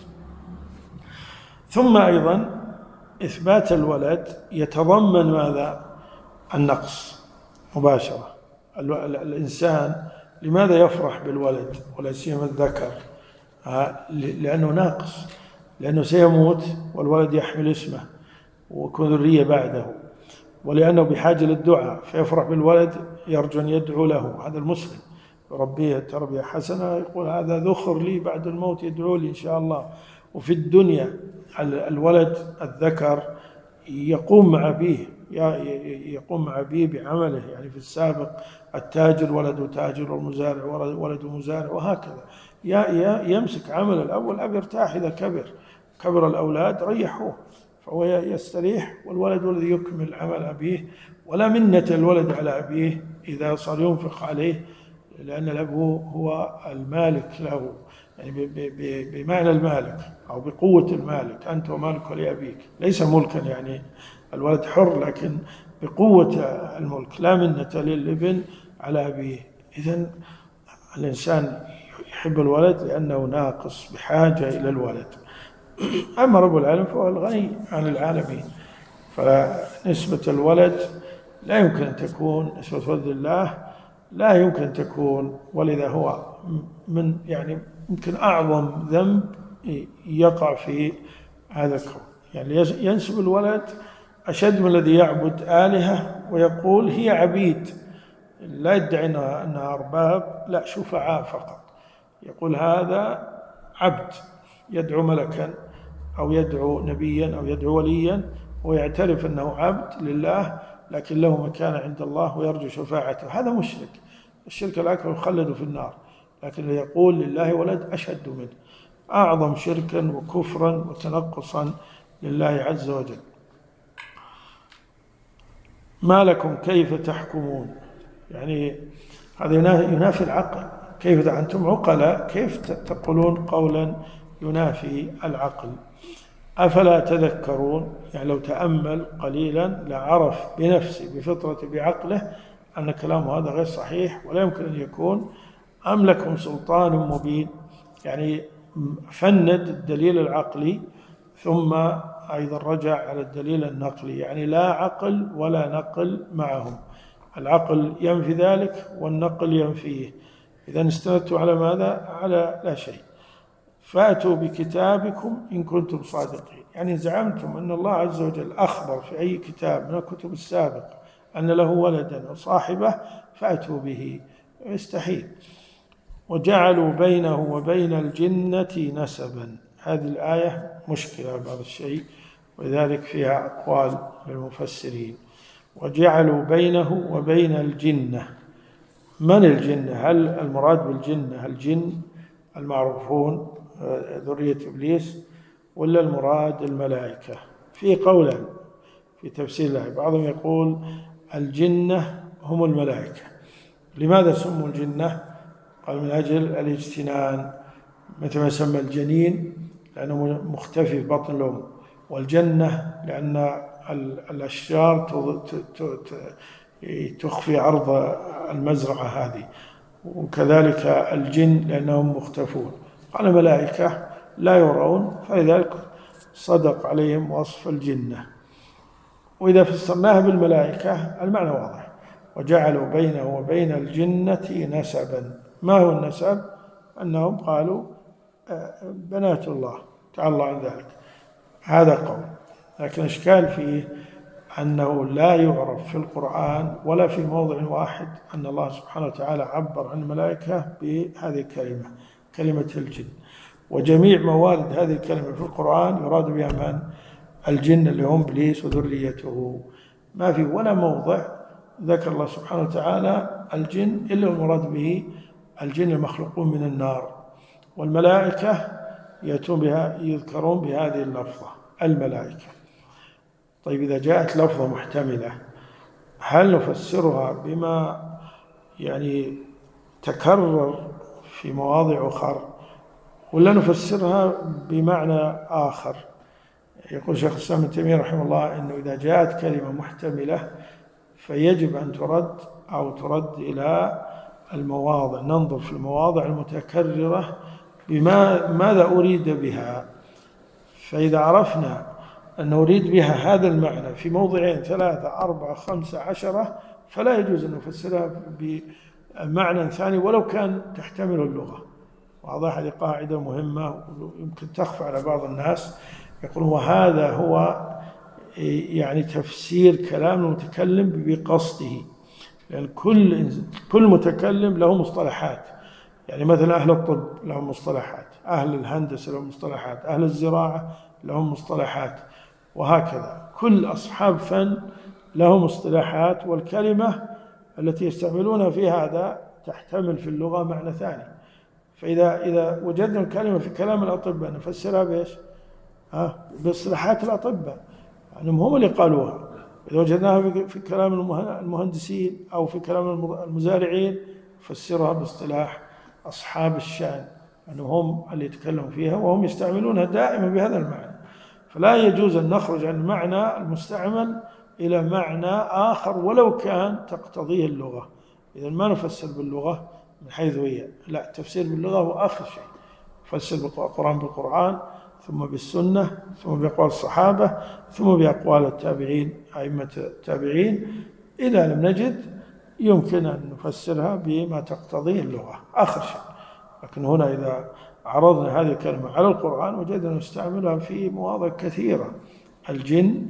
ثم أيضا إثبات الولد يتضمن ماذا؟ النقص مباشرة. الإنسان لماذا يفرح بالولد ولا سيما الذكر؟ لأنه ناقص، لأنه سيموت والولد يحمل اسمه ويكون ذرية بعده، ولأنه بحاجة للدعاء فيفرح بالولد يرجو أن يدعو له. هذا المسلم يربيه تربية حسنة، يقول هذا ذخر لي بعد الموت يدعو لي إن شاء الله. وفي الدنيا الولد الذكر يقوم مع أبيه، يقوم مع أبيه بعمله، يعني في السابق التاجر ولده تاجر والمزارع ولده مزارع وهكذا، يمسك عمل الأب والأب يرتاح إذا كبر، كبر الأولاد ريحوه فهو يستريح، والولد الذي يكمل عمل أبيه. ولا منة الولد على أبيه إذا صار ينفق عليه، لأن الأب هو المالك له، يعني بمعنى المالك أو بقوة المالك، أنت ومالك لأبيك، ليس ملكا يعني الولد حر، لكن بقوة الملك، لا منة للابن على أبيه. إذن الإنسان يحب الولد لأنه ناقص بحاجة إلى الولد. أما رب العالمين فهو الغني عن العالمين، فنسبة الولد لا يمكن أن تكون نسبة ولد الله، لا يمكن أن تكون، ولذا هو من يعني يمكن أعظم ذنب يقع في هذا الكون. يعني ينسب الولد أشد من الذي يعبد آلهة ويقول هي عبيد، لا يدعي أنها أرباب، لا شفعاء فقط. يقول هذا عبد يدعو ملكا أو يدعو نبيا أو يدعو وليا ويعترف أنه عبد لله، لكن له مكانة عند الله ويرجو شفاعته. هذا مشرك، الشرك الأكبر يخلد في النار. لكن يقول لله ولد أشد منه، أعظم شركا وكفرا وتنقصا لله عز وجل. ما لكم كيف تحكمون، يعني هذا ينافي العقل. كيف أنتم عقلاء كيف تقولون قولا ينافي العقل؟ أفلا تذكرون، يعني لو تأمل قليلا لعرف بنفسه بفطرة بعقله أن كلامه هذا غير صحيح ولا يمكن أن يكون. أم لكم سلطان مبين، يعني فند الدليل العقلي ثم أيضا رجع على الدليل النقلي، يعني لا عقل ولا نقل معهم. العقل ينفي ذلك والنقل ينفيه. إذا استندتوا على ماذا؟ على لا شيء. فأتوا بكتابكم إن كنتم صادقين، يعني زعمتم أن الله عز وجل أخبر في أي كتاب من الكتب السابقة أن له ولدا وصاحبة، فأتوا به، يستحيل. وجعلوا بينه وبين الجنة نسبا، هذه الآية مشكلة بعض الشيء، ولذلك فيها أقوال للمفسرين. وجعلوا بينه وبين الجنة، من الجنة؟ هل المراد بالجنة الجن المعروفون ذرية إبليس، ولا المراد الملائكة؟ في قولا في تفسير الله، بعضهم يقول الجنة هم الملائكة. لماذا سموا الجنة؟ قال من أجل الاجتنان، مثل ما يسمى الجنين لأنه مختفي في بطن الأم، والجنة لأن الأشجار تخفي عرض المزرعة هذه، وكذلك الجن لأنهم مختفون. قال ملائكة لا يرون، فلذلك صدق عليهم وصف الجنة. وإذا فسرناها بالملائكة المعنى واضح. وجعلوا بينه وبين الجنة نسبا. ما هو النسب؟ أنهم قالوا بنات الله، تعالى الله عن ذلك، هذا قول. لكن إشكال فيه أنه لا يعرف في القرآن ولا في موضع واحد أن الله سبحانه وتعالى عبر عن الملائكة بهذه الكلمة، كلمة الجن. وجميع موارد هذه الكلمة في القرآن يراد بها من؟ الجن اللي هم إبليس وذريته. ما في ولا موضع ذكر الله سبحانه وتعالى الجن إلا المراد به الجن المخلوقون من النار، والملائكة يأتون بها يذكرون بهذه اللفظة الملائكة. طيب إذا جاءت لفظة محتملة هل نفسرها بما يعني تكرر في مواضع أخرى، ولا نفسرها بمعنى آخر؟ يقول شيخ الإسلام ابن تيمية رحمه الله إنه إذا جاءت كلمة محتملة فيجب أن ترد أو ترد إلى المواضع، ننظر في المواضع المتكررة بما ماذا أريد بها. فإذا عرفنا أن نريد بها هذا المعنى في موضعين ثلاثة أربعة خمسة عشرة، فلا يجوز أن نفسرها بمعنى ثاني ولو كان تحتمل اللغة. واضح؟ هذه قاعدة مهمة يمكن تخفى على بعض الناس. يقولون وهذا هو يعني تفسير كلام المتكلم بقصده، لأن كل كل متكلم له مصطلحات. يعني مثلا أهل الطب لهم مصطلحات، أهل الهندسة لهم مصطلحات، أهل الزراعة لهم مصطلحات، وهكذا كل أصحاب فن لهم مصطلحات، والكلمة التي يستعملونها في هذا تحتمل في اللغة معنى ثاني. فإذا إذا وجدنا الكلمة في كلام الأطباء نفسرها بإيش؟ ها باصطلاحات الأطباء، يعني هم اللي قالوها. إذا وجدناها في كلام المهندسين أو في كلام المزارعين فسرها باصطلاح أصحاب الشأن، أنهم هم اللي يتكلموا فيها وهم يستعملونها دائما بهذا المعنى. فلا يجوز أن نخرج عن المعنى المستعمل إلى معنى آخر ولو كان تقتضيه اللغة. إذا ما نفسر باللغة من حيث هي، لا، التفسير باللغة هو آخر شيء. فسر القرآن بالقرآن، ثم بالسنة، ثم بأقوال الصحابة، ثم بأقوال التابعين أئمة التابعين. إذا لم نجد يمكن أن نفسرها بما تقتضيه اللغة، آخر شيء. لكن هنا إذا عرضنا هذه الكلمة على القرآن وجدنا نستعملها في مواضع كثيرة. الجن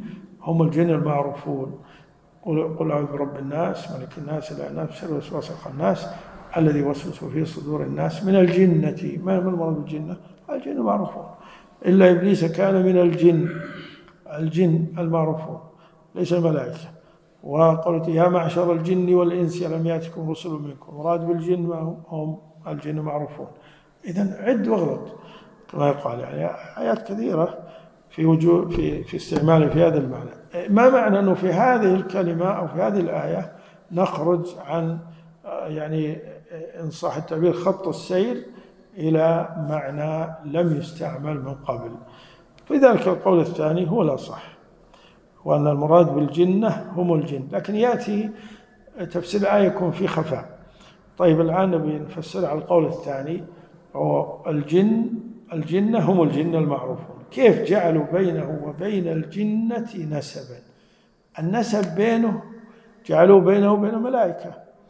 هم الجن المعروفون. قل قل أعوذ برب الناس ملك الناس إله الناس شر الوسواس الخناس الذي يوسوس في صدور الناس من الجنة. ما المراد بالجنة؟ الجن معروفون، إلا إبليس كان من الجن، الجن المعروفون ليس الملائكة. وقلت يا معشر الجن والإنس ألم يأتكم رسل منكم، مراد بالجن ما هم الجن معروفون. إذن عد واغلط كما يقال، يعني آيات كثيرة في وجوه في في استعماله في هذا المعنى. ما معنى أنه في هذه الكلمة أو في هذه الآية نخرج عن يعني إن صح التعبير خط السير إلى معنى لم يستعمل من قبل. في ذلك القول الثاني هو الأصح، وأن المراد بالجنة هم الجن، لكن يأتي تفسير الآية يكون في خفاء. طيب الآن نبي نفسر على القول الثاني، هو الجن الجنة هم الجن المعروفون. كيف جعلوا بينه وبين الجنة نسبا؟ النسب بينه جعلوه بينه وبين الملائكة.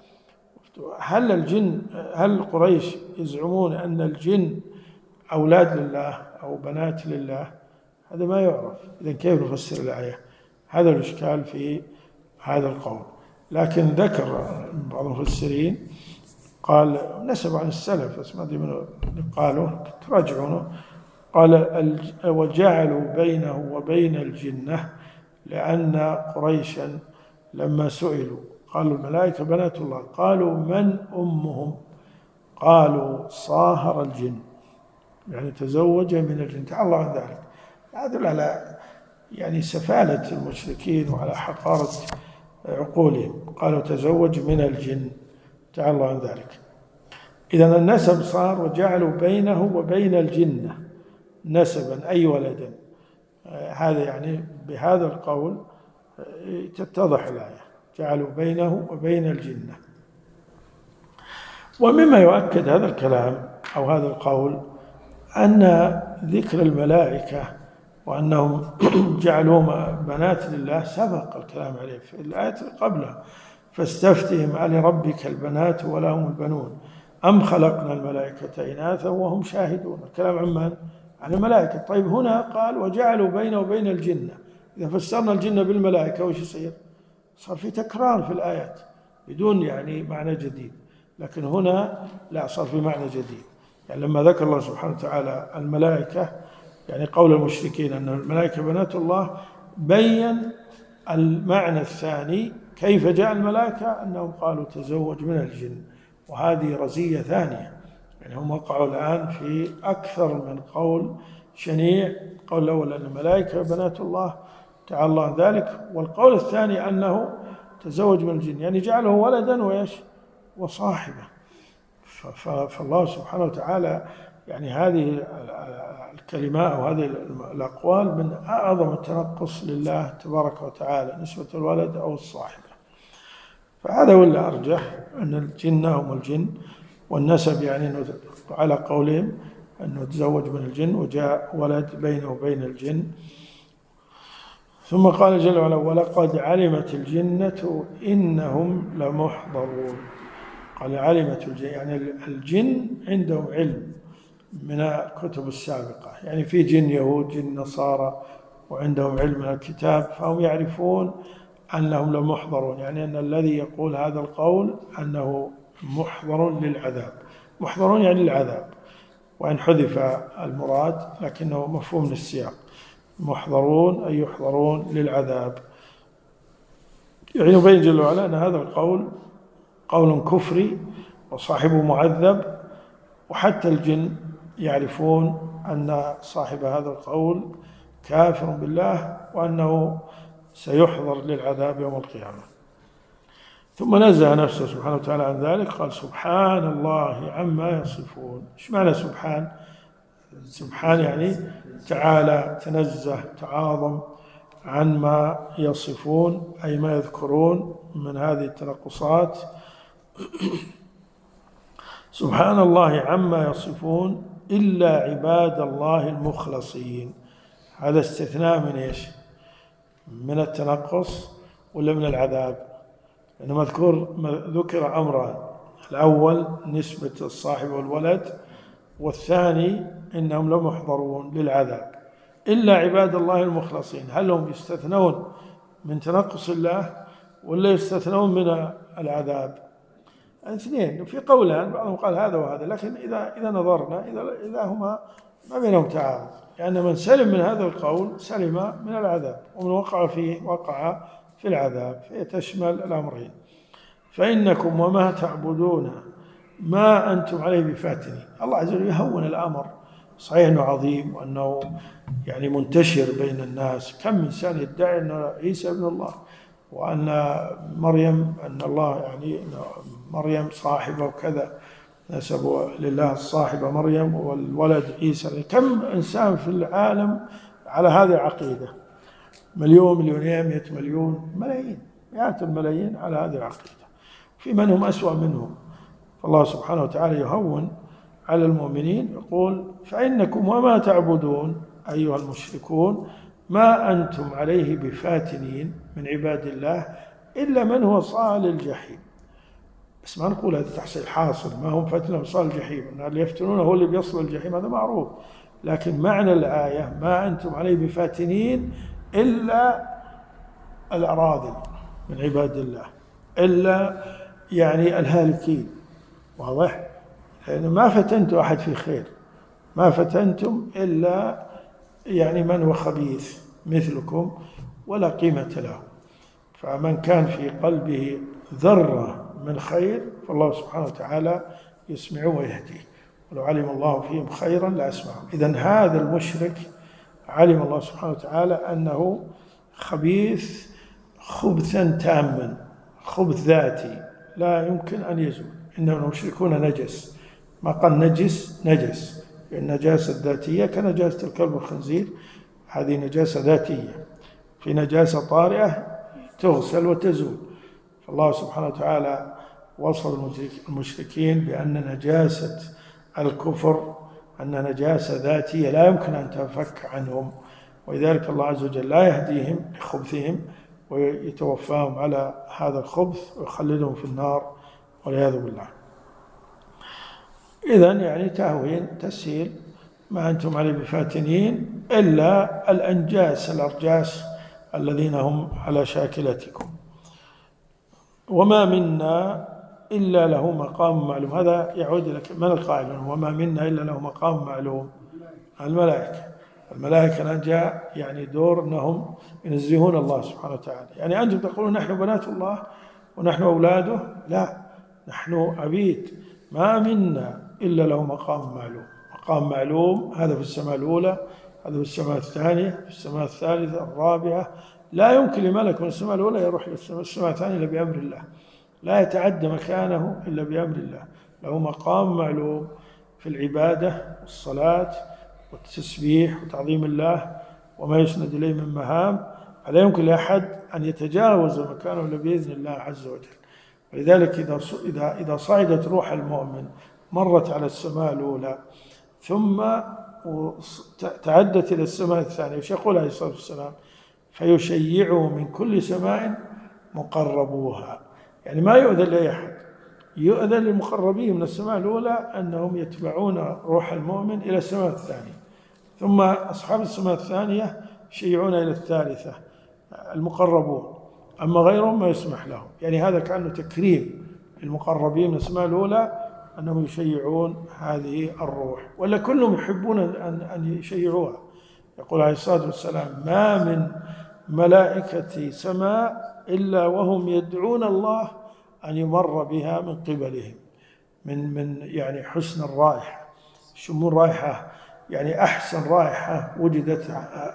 هل الجن هل قريش يزعمون أن الجن أولاد لله أو بنات لله؟ هذا ما يعرف. إذن كيف نفسر الآية؟ هذا الإشكال في هذا القول. لكن ذكر بعض المفسرين قال نسب عن السلف، بس ما أدري من قالوا تراجعونه، قال وجعلوا بينه وبين الجنة لأن قريشا لما سئلوا قالوا الملائكة بنات الله، قالوا من أمهم؟ قالوا صاهر الجن، يعني تزوج من الجن، تعالى الله عن ذلك. هذا على يعني سفالة المشركين وعلى حقارة عقولهم، قالوا تزوج من الجن، تعالى الله عن ذلك. إذن النسب صار وجعلوا بينه وبين الجنة نسبا أي ولدا. هذا يعني بهذا القول تتضح الآية، جعلوا بينه وبين الجنة. ومما يؤكد هذا الكلام أو هذا القول أن ذكر الملائكة وأنهم جعلوا بنات لله سبق الكلام عليه في الآية قبلها، فاستفتهم ألربك البنات ولهم البنون أم خلقنا الملائكة إناثا وهم شاهدون. الكلام عن من؟ عن الملائكة. طيب هنا قال وجعلوا بينه وبين الجنة، إذا فسرنا الجنة بالملائكة وش يصير؟ صار في تكرار في الآيات بدون يعني معنى جديد. لكن هنا لا، صار في معنى جديد. يعني لما ذكر الله سبحانه وتعالى الملائكة، يعني قول المشركين أن الملائكة بنات الله، بين المعنى الثاني كيف جاء الملائكة، أنهم قالوا تزوج من الجن. وهذه رزية ثانية، يعني هم وقعوا الآن في أكثر من قول شنيع. القول الأول أن الملائكة بنات الله تعالى الله عن ذلك، والقول الثاني أنه تزوج من الجن، يعني جعله ولدا ويش وصاحبه. فالله سبحانه وتعالى يعني هذه الكلمات أو هذه الأقوال من أعظم التنقص لله تبارك وتعالى، نسبة الولد أو الصاحبة. فهذا ولا أرجح أن الجن هم الجن، والنسب يعني على قولهم أنه تزوج من الجن وجاء ولد بينه وبين الجن. ثم قال جل وعلا ولقد علمت الجنة إنهم لمحضرون. قال علمت الجن، يعني الجن عندهم علم من الكتب السابقة، يعني في جن يهود جن نصارى وعندهم علم من الكتاب، فهم يعرفون أنهم لمحضرون، يعني أن الذي يقول هذا القول أنه محضر للعذاب. محضرون يعني العذاب، وإن حذف المراد لكنه مفهوم للسياق. محضرون أي يحضرون للعذاب. يعني يبين جل وعلا أن هذا القول قول كفري وصاحبه معذب، وحتى الجن يعرفون أن صاحب هذا القول كافر بالله وأنه سيحضر للعذاب يوم القيامة. ثم نزه نفسه سبحانه وتعالى عن ذلك، قال سبحان الله عما يصفون. إيش معنى سبحان؟ سبحان يعني تعالى، تنزه، تعاظم عن ما يصفون، أي ما يذكرون من هذه التنقصات. سبحان الله عما يصفون إلا عباد الله المخلصين. هذا استثناء من إيش؟ من التنقص ولا من العذاب؟ لأنه مذكور ذكر أمران، الأول نسبة الصاحب والولد، والثاني إنهم لمحضرون للعذاب. إلا عباد الله المخلصين. هل هم يستثنون من تنقص الله ولا يستثنون من العذاب؟ الاثنين في قولان، بعضهم قال هذا وهذا، لكن إذا إذا نظرنا إذا إذا هما ما بينهم تعارض، لأن يعني من سلم من هذا القول سلم من العذاب، ومن وقع فيه وقع في العذاب، فيتشمل الأمرين. فإنكم وما تعبدون ما أنتم عليه بفاتنين. الله عز وجل يهون الأمر، صحيح أنه عظيم وأنه يعني منتشر بين الناس، كم إنسان يدعي أن عيسى ابن الله وأن مريم أن الله يعني مريم صاحبة وكذا، نسبوا لله الصاحبة مريم والولد عيسى. كم إنسان في العالم على هذه العقيدة؟ مليون، مليونين، مئة مليون، ملايين، مئات الملايين على هذه العقيدة. في من هم أسوأ منهم. فالله سبحانه وتعالى يهون على المؤمنين، يقول فإنكم وما تعبدون أيها المشركون ما أنتم عليه بفاتنين من عباد الله إلا من هو صال الجحيم. بس ما نقول هذا تحصيل حاصل، ما هم فتنة صال الجحيم، أن اللي يفتنونه هو اللي بيصل الجحيم، هذا معروف. لكن معنى الآية ما أنتم عليه بفاتنين إلا الأراذل من عباد الله، إلا يعني الهالكين. واضح؟ لأن ما فتنتم أحد في خير، ما فتنتم إلا يعني من هو خبيث مثلكم ولا قيمة له. فمن كان في قلبه ذرة من خير فالله سبحانه وتعالى يسمعه ويهديه، ولو علم الله فيهم خيرا لأسمعهم. إذن هذا المشرك علم الله سبحانه وتعالى أنه خبيث خبثا تاما، خبث ذاتي لا يمكن أن يزول. إنما المشركون نجس، ما قال نجس نجس، النجاسة الذاتية كنجاسة الكلب والخنزير، هذه نجاسة ذاتية. في نجاسة طارئة تغسل وتزول. فالله سبحانه وتعالى وصف المشركين بأن نجاسة الكفر أن نجاسة ذاتية لا يمكن أن تنفك عنهم، ولذلك الله عز وجل لا يهديهم لخبثهم ويتوفاهم على هذا الخبث ويخلدهم في النار والعياذ بالله. إذن يعني تهوين تسهيل ما أنتم عليه بفاتنين إلا الأنجاس الأرجاس الذين هم على شاكلتكم. وما منا إلا له مقام معلوم. هذا يعود إلى من القائل وما منا إلا له مقام معلوم؟ الملائكة. الملائكة الآن جاء يعني دور أنهم ينزهون الله سبحانه وتعالى. يعني أنتم تقولون نحن بنات الله ونحن أولاده؟ لا، نحن عبيد. ما منا إلا له مقام معلوم. مقام معلوم هذا في السماء الأولى، هذا في السماء الثانية، في السماء الثالثة، الرابعة. لا يمكن لملك من السماء الأولى يروح للسماء الثانية إلا بأمر الله، لا يتعدى مكانه إلا بأمر الله. له مقام معلوم في العبادة والصلاة والتسبيح وتعظيم الله وما يسند إليه من مهام. فلا يمكن لأحد أن يتجاوز مكانه إلا بإذن الله عز وجل. ولذلك إذا إذا إذا صعدت روح المؤمن مرت على السماء الأولى ثم تعدت إلى السماء الثانية، وش يقول عليه الصلاة والسلام؟ فيشيعه من كل سماء مقربوها. يعني ما يؤذن لأحد، يؤذن للمقربين من السماء الأولى أنهم يتبعون روح المؤمن إلى السماء الثانية، ثم أصحاب السماء الثانية يشيعون إلى الثالثة المقربون، أما غيرهم ما يسمح لهم. يعني هذا كأنه تكريم للمقربين من السماء الأولى أنهم يشيعون هذه الروح، ولا كلهم يحبون أن أن يشيعوها. يقول عليه الصلاة والسلام ما من ملائكة سماء إلا وهم يدعون الله أن يمر بها من قبلهم، من من يعني حسن الرائحة، شمون رائحة، يعني أحسن رائحة وجدت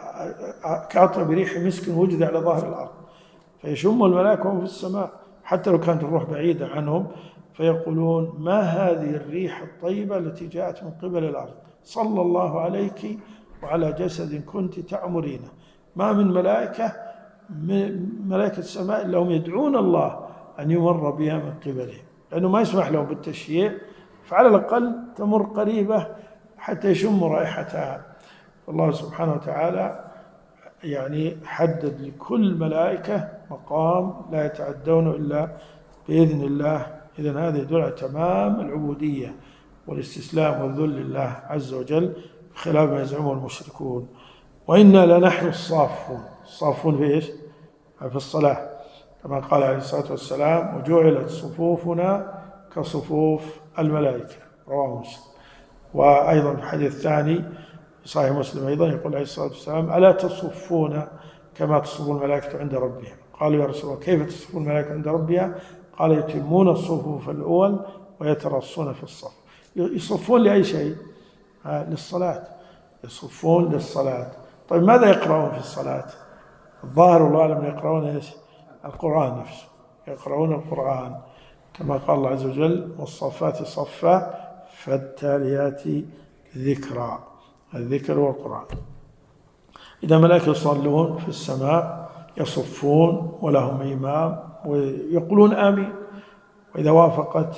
كأطيب ريح مسك وجد على ظهر الأرض، فيشم الملائكة وهم في السماء حتى لو كانت الروح بعيدة عنهم، فيقولون ما هذه الريح الطيبة التي جاءت من قبل الأرض، صلى الله عليك وعلى جسد كنت تعمرين. ما من ملائكة ملائكة السماء إلا هم يدعون الله أن يمر بها من قبلهم، لأنه ما يسمح لهم بالتشييع، فعلى الأقل تمر قريبة حتى يشم رائحتها. الله سبحانه وتعالى يعني حدد لكل ملائكة مقام لا يتعدون إلا بإذن الله. إذن هذا يدل على تمام العبودية والاستسلام والذل لله عز وجل، بخلاف ما يزعمه المشركون. وإنا لنحن الصافون. الصافون في إيش؟ في الصلاة، كما قال عليه الصلاة والسلام: وجعلت صفوفنا كصفوف الملائكة، رواه مسلم. وأيضا في الحديث الثاني في صحيح مسلم أيضا يقول عليه الصلاة والسلام: ألا تصفون كما تصف الملائكة عند ربهم؟ قالوا: يا رسول الله كيف تصف الملائكة عند ربها؟ قال: يتمون الصفوف الأول ويترصون في الصف. يصفون لأي شيء؟ آه للصلاة، يصفون للصلاة. طيب ماذا يقرؤون في الصلاة؟ الظاهر والله أعلم يقرؤون إيش؟ القرآن نفسه، يقرؤون القرآن كما قال الله عز وجل: والصفات صفا فالتاليات ذكرا. الذكر والقرآن. إذا ملائكة يصلون في السماء يصفون ولهم إمام ويقولون آمين. وإذا وافقت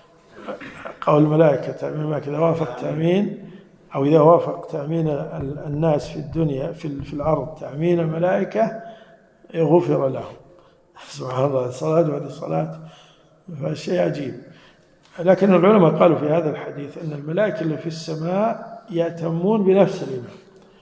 قول الملائكة تأمين الملائكة، إذا وافق تأمين أو إذا وافق تأمين الناس في الدنيا في, في الأرض تأمين الملائكة غفر لهم. سبحان الله، الصلاة بعد الصلاة، فالشيء عجيب. لكن العلماء قالوا في هذا الحديث أن الملائكة اللي في السماء يأتمون بنفس الإمام.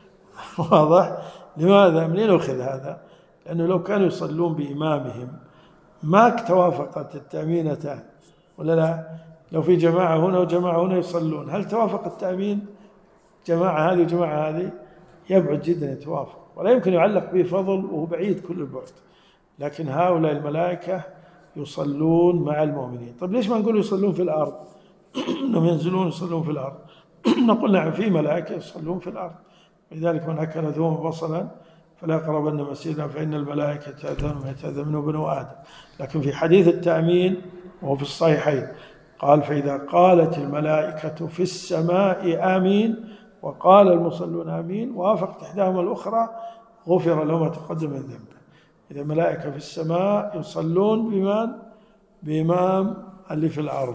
واضح؟ لماذا؟ منين أخذ هذا؟ لأنه لو كانوا يصلون بإمامهم ما توافقت التأمينتان، ولا لا؟ لو في جماعة هنا وجماعة هنا يصلون، هل توافق التأمين جماعة هذه وجماعة هذه؟ يبعد جدا يتوافق، ولا يمكن يعلق به فضل وهو بعيد كل البعد. لكن هؤلاء الملائكة يصلون مع المؤمنين. طيب ليش ما نقول يصلون في الأرض؟ إنهم ينزلون يصلون في الأرض. نقول نعم، في ملائكة يصلون في الأرض، لذلك من أكل ثوما بصلا فلا يقربن مسجدنا فإن الملائكة تأذن ويتأذن بنو آدم. لكن في حديث التأمين وهو في الصحيحين قال: فإذا قالت الملائكة في السماء آمين وقال المصلون آمين ووافقت إحداهما الأخرى غفر له ما تقدم من ذنبه. إذا الملائكة في السماء يصلون بمن؟ بإمام اللي في الأرض.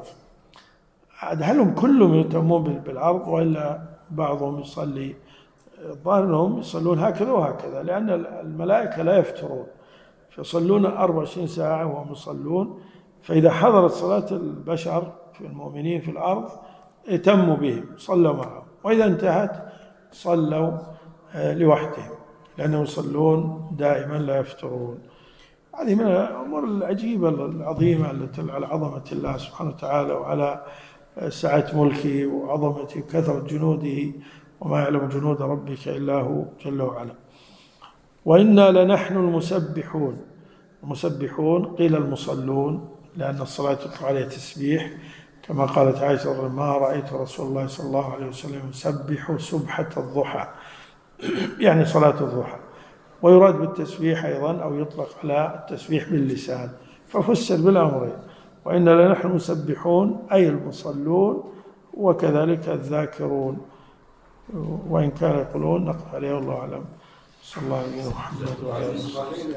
هل هم كلهم يتمون بالأرض وإلا بعضهم يصلي؟ الظاهر أنهم يصلون هكذا وهكذا، لأن الملائكة لا يفترون، فيصلون أربع وعشرين ساعة وهم يصلون. فإذا حضرت صلاة البشر في المؤمنين في الأرض اتموا بهم، صلوا معهم، وإذا انتهت صلوا لوحدهم، لأنهم يصلون دائما لا يفترون. هذه من الأمور العجيبة العظيمة التي على عظمة الله سبحانه وتعالى وعلى سعة ملكه وعظمته وكثرة جنوده، وما يعلم جنود ربك إلا هو جل وعلا. وإنا لنحن المسبحون. المسبحون قيل المصلون، لأن الصلاة يطلق عليها تسبيح، كما قالت عائشة: ما رأيت رسول الله صلى الله عليه وسلم يسبح سبحة الضحى، يعني صلاة الضحى. ويراد بالتسبيح أيضا أو يطلق على التسبيح باللسان، ففسر بالأمرين: وإنا لنحن المسبحون أي المصلون، وكذلك الذاكرون. وإن كان يقولون نقف عليه والله أعلم. صلى الله عليه وسلم.